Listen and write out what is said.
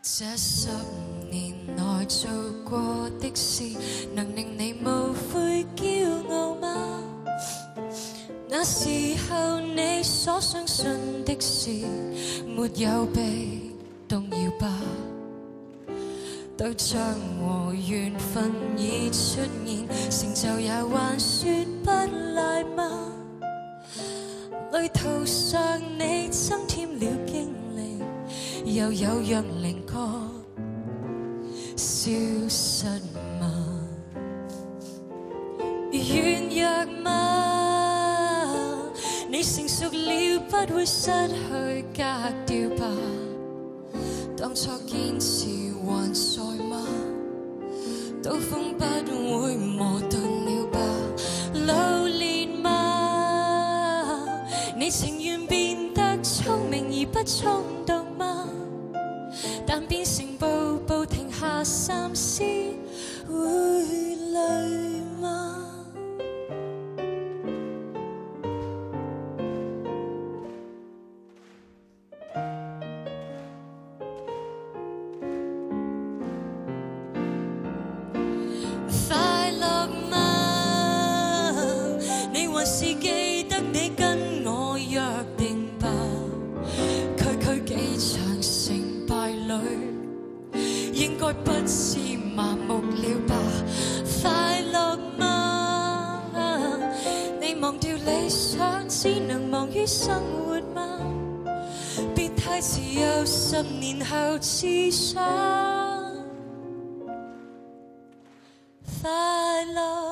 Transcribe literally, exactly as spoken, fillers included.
这十年內做過的事，能令你無悔驕傲嗎？那時候你所相信的事，沒有被動搖吧？對象和緣分已出現，成就也還說不賴嗎？旅途上你增添了經歷，又有若靈歌消失嗎？軟弱嗎？你成熟了，不會失去格調吧？當初堅持還在嗎？刀鋒不會磨鈍了吧？老練嗎？你情願變得聰明而不衝動嗎？但變成步步停下三思，會累嗎？快樂嗎？你還是記得你跟我約定吧？區區幾場成敗裏，應該不是麻木了吧？快樂嗎？你忘掉理想，只能忙於生活嗎？別太遲，又十年後至想快樂。